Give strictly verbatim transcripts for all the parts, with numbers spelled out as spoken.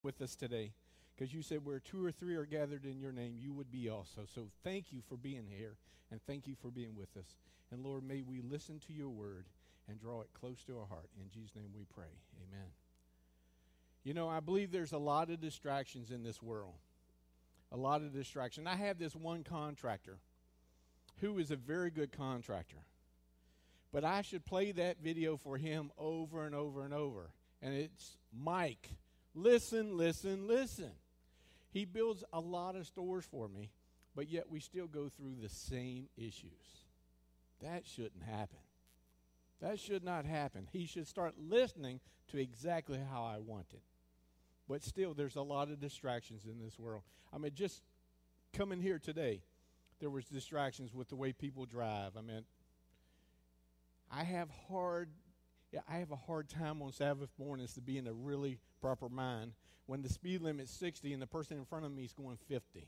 with us today, because you said where two or three are gathered in your name, you would be also. So thank you for being here, and thank you for being with us. And Lord, may we listen to your word and draw it close to our heart. In Jesus' name we pray. Amen. You know, I believe there's a lot of distractions in this world. A lot of distraction. I have this one contractor who is a very good contractor. But I should play that video for him over and over and over. And it's Mike. Listen, listen, listen. He builds a lot of stores for me, but yet we still go through the same issues. That shouldn't happen. That should not happen. He should start listening to exactly how I want it. But still, there's a lot of distractions in this world. I mean, just coming here today, there was distractions with the way people drive. I mean, I have hard, yeah, I have a hard time on Sabbath mornings to be in a really proper mind when the speed limit's sixty and the person in front of me is going fifty.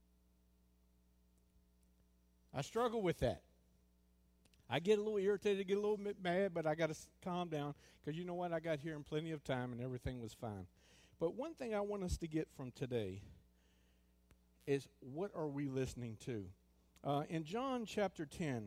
I struggle with that. I get a little irritated, get a little bit mad, but I got to calm down because you know what? I got here in plenty of time and everything was fine. But one thing I want us to get from today is, what are we listening to? Uh, in John chapter ten,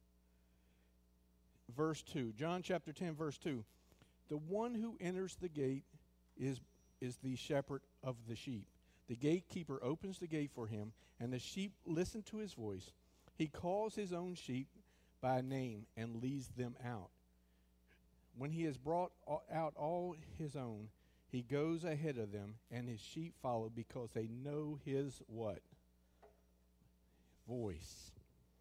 verse two, John chapter ten, verse two, the one who enters the gate is, is the shepherd of the sheep. The gatekeeper opens the gate for him, and the sheep listen to his voice. He calls his own sheep by name and leads them out. When he has brought out all his own, he goes ahead of them, and his sheep follow because they know his what? Voice.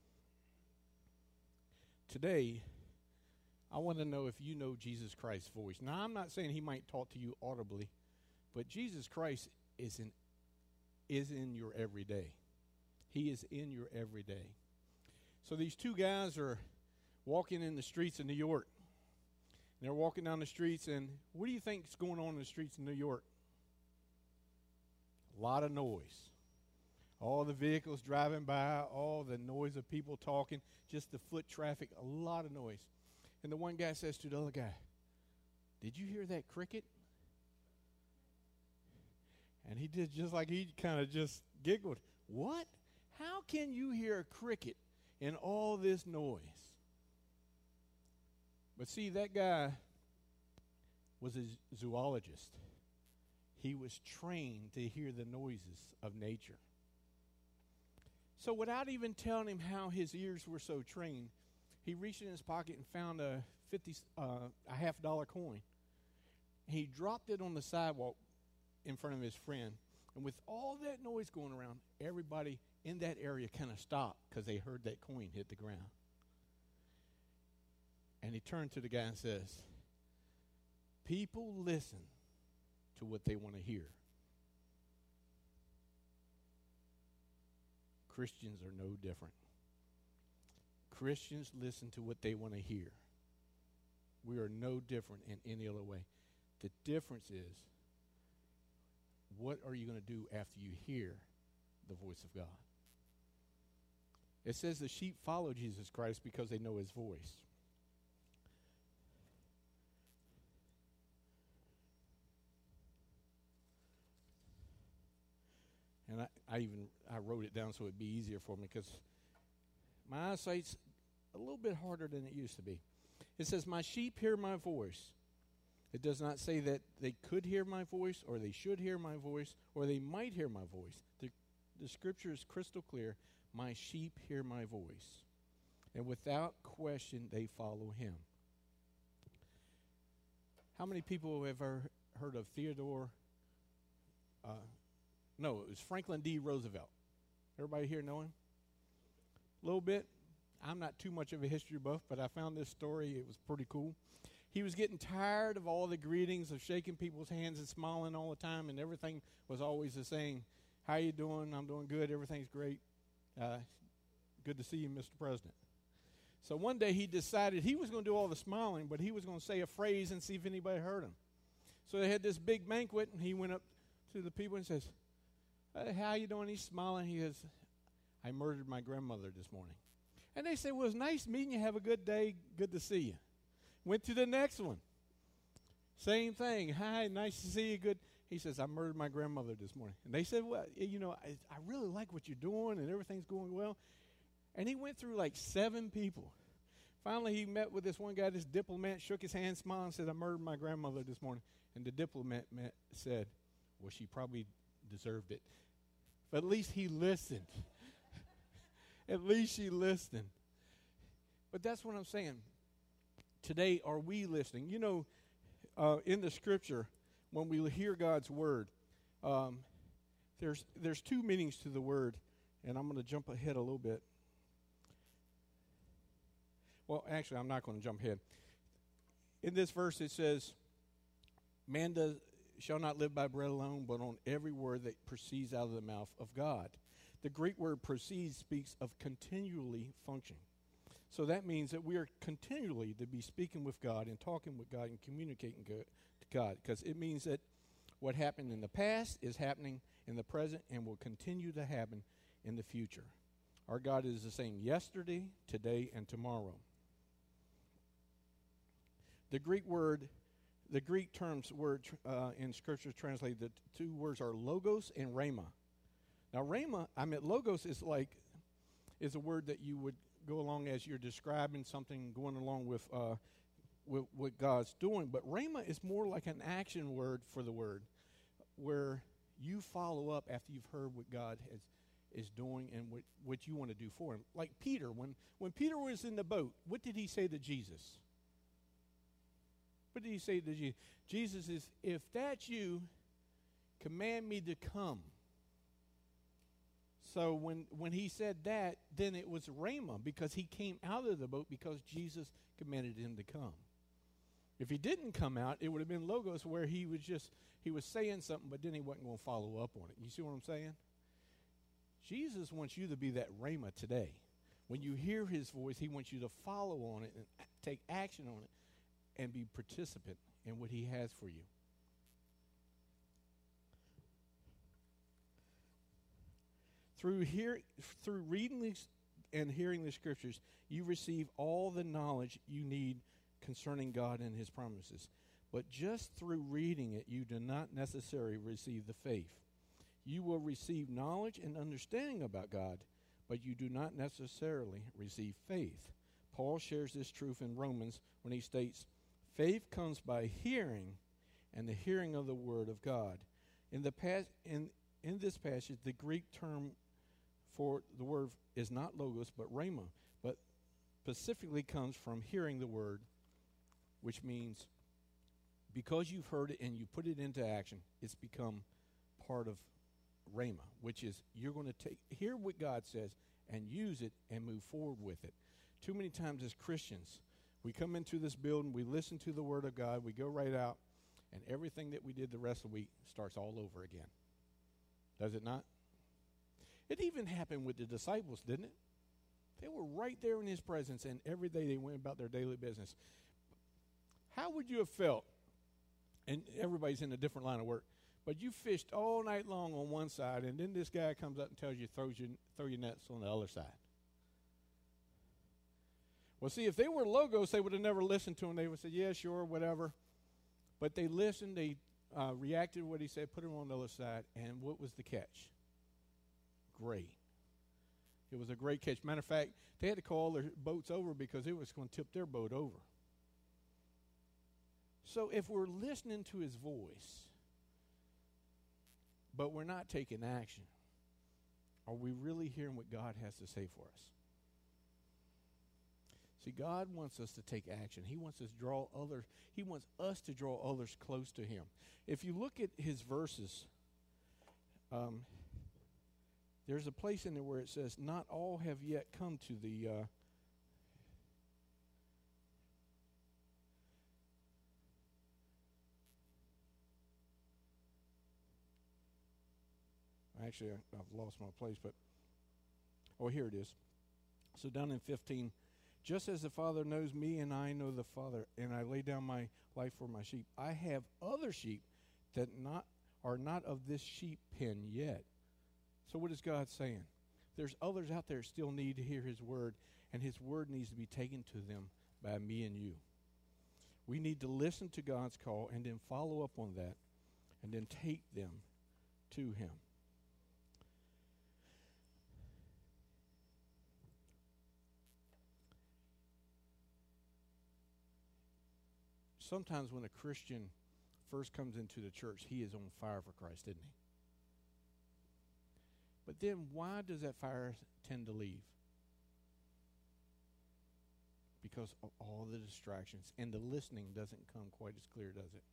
Today, I want to know if you know Jesus Christ's voice. Now, I'm not saying he might talk to you audibly, but Jesus Christ is in, is in your everyday. He is in your everyday. So these two guys are walking in the streets of New York. They're walking down the streets, and what do you think is going on in the streets of New York? A lot of noise. All the vehicles driving by, all the noise of people talking, just the foot traffic, a lot of noise. And the one guy says to the other guy, "Did you hear that cricket?" And he did just like he kind of just giggled. "What? How can you hear a cricket in all this noise?" But see, that guy was a zoologist. He was trained to hear the noises of nature. So without even telling him how his ears were so trained, he reached in his pocket and found a fifty, uh, a half dollar coin. He dropped it on the sidewalk in front of his friend. And with all that noise going around, everybody in that area kind of stopped because they heard that coin hit the ground. And he turned to the guy and says, "People listen to what they want to hear. Christians are no different. Christians listen to what they want to hear. We are no different in any other way. The difference is, what are you going to do after you hear the voice of God?" It says the sheep follow Jesus Christ because they know his voice. And I, I even I wrote it down so it'd be easier for me because my eyesight's a little bit harder than it used to be. It says, "My sheep hear my voice." It does not say that they could hear my voice or they should hear my voice or they might hear my voice. The, the scripture is crystal clear. My sheep hear my voice. And without question, they follow him. How many people have ever heard of Theodore? Uh, no, it was Franklin D. Roosevelt. Everybody here know him? A little bit. I'm not too much of a history buff, but I found this story. It was pretty cool. He was getting tired of all the greetings, of shaking people's hands and smiling all the time, and everything was always the same. "How you doing?" "I'm doing good. Everything's great. Uh, good to see you, Mister President." So one day he decided he was going to do all the smiling, but he was going to say a phrase and see if anybody heard him. So they had this big banquet, and he went up to the people and says, "Hey, how you doing?" He's smiling. He goes, "I murdered my grandmother this morning." And they said, "Well, it's nice meeting you. Have a good day. Good to see you." Went to the next one. Same thing. "Hi, nice to see you. Good." He says, I murdered my grandmother this morning. And they said, well, you know, I, I really like what you're doing and everything's going well. And he went through like seven people. Finally, he met with this one guy, this diplomat, shook his hand, smiled, and said, I murdered my grandmother this morning. And the diplomat met, said, well, she probably deserved it. But at least he listened. At least she listened. But that's what I'm saying. Today, are we listening? You know, uh, in the scripture, when we hear God's word, um, there's there's two meanings to the word, and I'm going to jump ahead a little bit. Well, actually, I'm not going to jump ahead. In this verse, it says, man does, shall not live by bread alone, but on every word that proceeds out of the mouth of God. The Greek word proceeds speaks of continually functioning. So that means that we are continually to be speaking with God and talking with God and communicating go- to God, because it means that what happened in the past is happening in the present and will continue to happen in the future. Our God is the same yesterday, today, and tomorrow. The Greek word, the Greek terms word uh, in Scripture translated, the two words are logos and rhema. Now, rhema, I mean, logos is like, is a word that you would go along as you're describing something, going along with, uh, with what God's doing. But rhema is more like an action word for the word, where you follow up after you've heard what God has is doing and what, what you want to do for him. Like Peter, when, when Peter was in the boat, what did he say to Jesus? What did he say to Jesus? Jesus is, if that's you, command me to come. So when, when he said that, then it was rhema, because he came out of the boat because Jesus commanded him to come. If he didn't come out, it would have been logos, where he was just, he was saying something, but then he wasn't going to follow up on it. You see what I'm saying? Jesus wants you to be that rhema today. When you hear his voice, he wants you to follow on it and a- take action on it and be participant in what he has for you. Through hear, through reading these and hearing the scriptures, you receive all the knowledge you need concerning God and his promises. But just through reading it, you do not necessarily receive the faith. You will receive knowledge and understanding about God, but you do not necessarily receive faith. Paul shares this truth in Romans when he states, faith comes by hearing, and the hearing of the word of God. In the pas- in, in this passage, the Greek term for the word is not logos, but rhema, but specifically comes from hearing the word, which means because you've heard it and you put it into action, it's become part of rhema, which is you're going to take hear what God says and use it and move forward with it. Too many times as Christians, we come into this building, we listen to the word of God, we go right out, and everything that we did the rest of the week starts all over again. Does it not? It even happened with the disciples, didn't it? They were right there in his presence, and every day they went about their daily business. How would you have felt, and everybody's in a different line of work, but you fished all night long on one side, and then this guy comes up and tells you, throws you, throw your nets on the other side. Well, see, if they were logos, they would have never listened to him. They would say, yeah, sure, whatever. But they listened, they uh, reacted to what he said, put him on the other side, and what was the catch? Great. It was a great catch. Matter of fact, they had to call their boats over because it was going to tip their boat over. So if we're listening to his voice, but we're not taking action, are we really hearing what God has to say for us? See, God wants us to take action. He wants us to draw others. He wants us to draw others close to him. If you look at his verses, um, there's a place in there where it says, not all have yet come to the uh, actually, I, I've lost my place, but oh, here it is. So down in fifteen, just as the Father knows me and I know the Father, and I lay down my life for my sheep, I have other sheep that not are not of this sheep pen yet. So what is God saying? There's others out there that still need to hear his word, and his word needs to be taken to them by me and you. We need to listen to God's call and then follow up on that and then take them to him. Sometimes when a Christian first comes into the church, he is on fire for Christ, isn't he? But then why does that fire tend to leave? Because of all the distractions, and the listening doesn't come quite as clear, does it?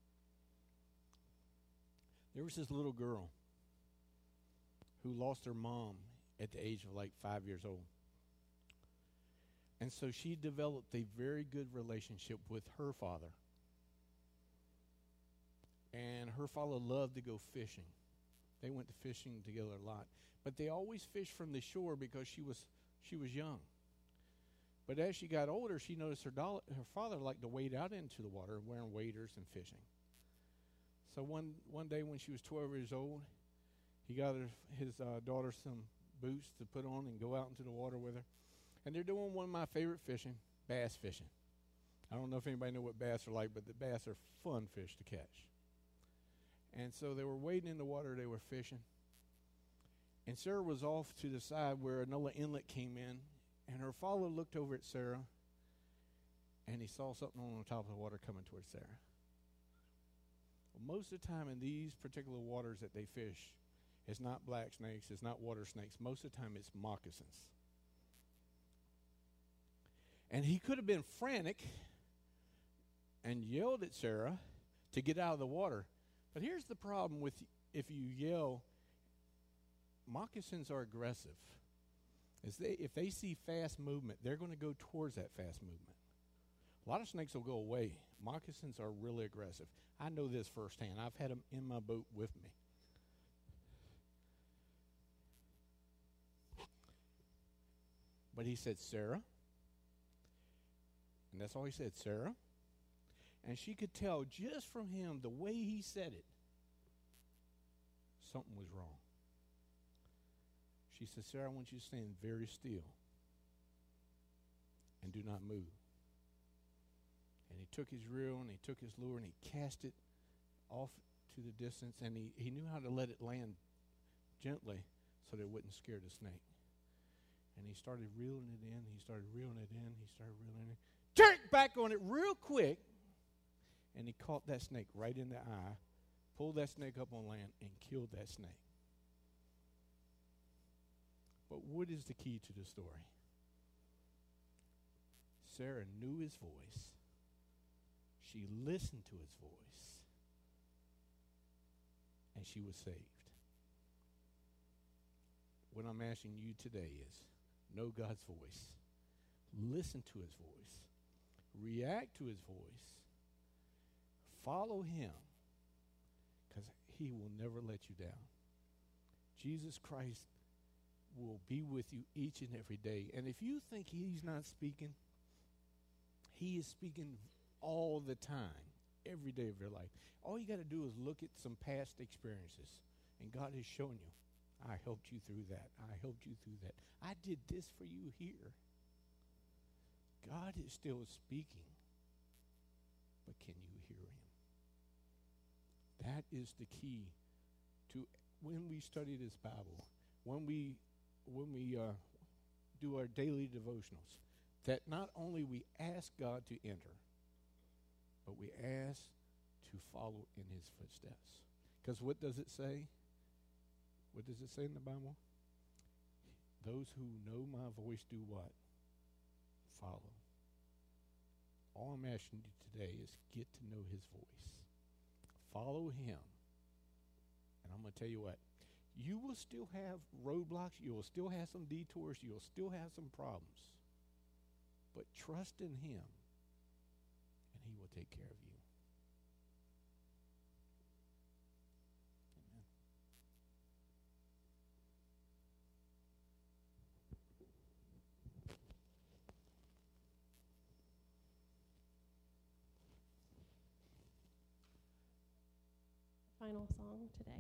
There was this little girl who lost her mom at the age of like five years old. And so she developed a very good relationship with her father. And her father loved to go fishing. They went to fishing together a lot. But they always fished from the shore because she was she was young. But as she got older, she noticed her, doll- her father liked to wade out into the water, wearing waders and fishing. So one one day when she was twelve years old, he got her, his uh, daughter some boots to put on and go out into the water with her. And they're doing one of my favorite fishing, bass fishing. I don't know if anybody know what bass are like, but the bass are fun fish to catch. And so they were wading in the water, they were fishing. And Sarah was off to the side where another inlet came in, and her father looked over at Sarah, and he saw something on the top of the water coming towards Sarah. Well, most of the time in these particular waters that they fish, it's not black snakes, it's not water snakes. Most of the time it's moccasins. And he could have been frantic and yelled at Sarah to get out of the water. But here's the problem with if you yell, moccasins are aggressive. Is they, if they see fast movement, they're going to go towards that fast movement. A lot of snakes will go away. Moccasins are really aggressive. I know this firsthand. I've had them in my boat with me. But he said, Sarah. And that's all he said, Sarah. And she could tell just from him, the way he said it, something was wrong. She said, Sarah, I want you to stand very still and do not move. And he took his reel and he took his lure and he cast it off to the distance, and he, he knew how to let it land gently so that it wouldn't scare the snake. And he started reeling it in, he started reeling it in, he started reeling it in. Jerk back on it real quick, and he caught that snake right in the eye, pulled that snake up on land, and killed that snake. But what is the key to the story? Sarah knew his voice. She listened to his voice. And she was saved. What I'm asking you today is, know God's voice. Listen to his voice. React to his voice. Follow him, because he will never let you down. Jesus Christ will be with you each and every day. And if you think he's not speaking, he is speaking all the time, every day of your life. All you got to do is look at some past experiences, and God has shown you, I helped you through that. I helped you through that. I did this for you here. God is still speaking, but can you hear him? That is the key to when we study this Bible, when we when we uh, do our daily devotionals, that not only we ask God to enter, but we ask to follow in his footsteps. Because what does it say? What does it say in the Bible? Those who know my voice do what? Follow. All I'm asking you today is get to know his voice. Follow him. And I'm going to tell you what. You will still have roadblocks. You will still have some detours. You will still have some problems. But trust in him, and he will take care of you. Amen. Final song today.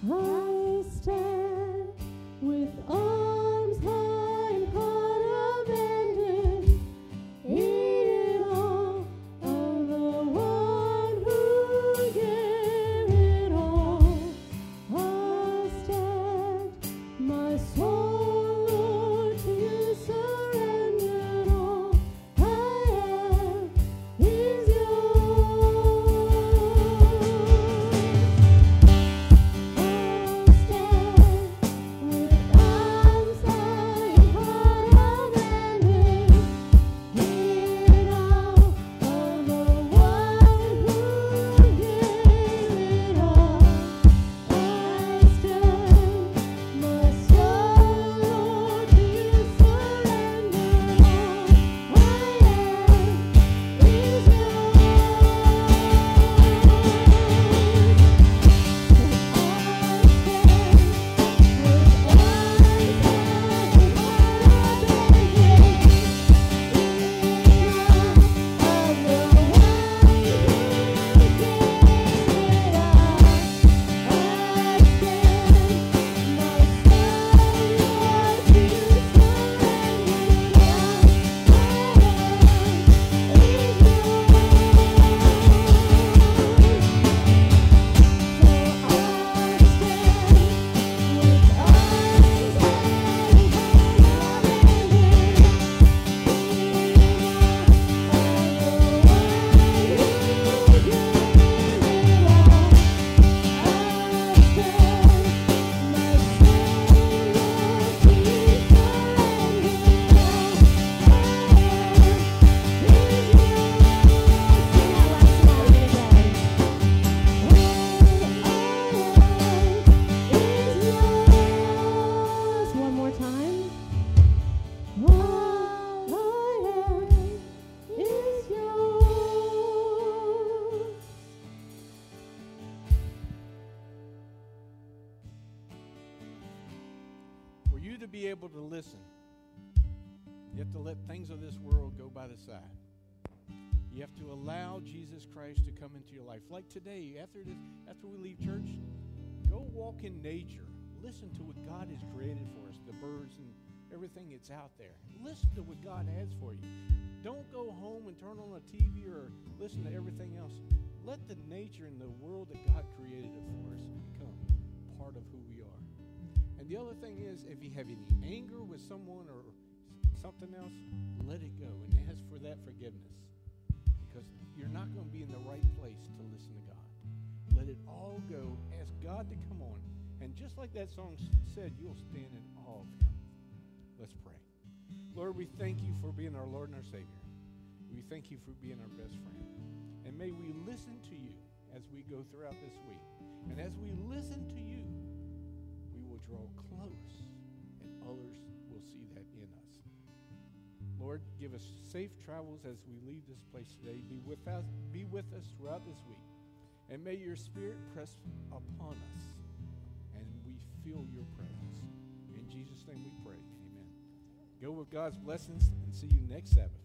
I stand with arms high and heart abandoned, in all of the one who gave it all. I stand, my soul, Lord, to you surrendered all. I am is yours. I stand with arms high and heart abandoned, in all of the one who gave it all. I stand, my soul, Lord, to you surrendered all. I am is one more time. All I am is yours. For you to be able to listen, you have to let things of this world go by the side. You have to allow Jesus Christ to come into your life. Like today, after this, after we leave church, go walk in nature. Listen to what God has created for us, the birds and everything that's out there. Listen to what God has for you. Don't go home and turn on a T V or listen to everything else. Let the nature and the world that God created it for us become part of who we are. And the other thing is, if you have any anger with someone or something else, let it go and ask for that forgiveness. Because you're not going to be in the right place to listen to God. Let it all go. Ask God to come on. And just like that song said, you'll stand in awe of him. Let's pray. Lord, we thank you for being our Lord and our Savior. We thank you for being our best friend. And may we listen to you as we go throughout this week. And as we listen to you, we will draw close and others will see that in us. Lord, give us safe travels as we leave this place today. Be with us, be with us throughout this week. And may your Spirit press upon us and we feel your presence. In Jesus' name we pray. Amen. Go with God's blessings and see you next Sabbath.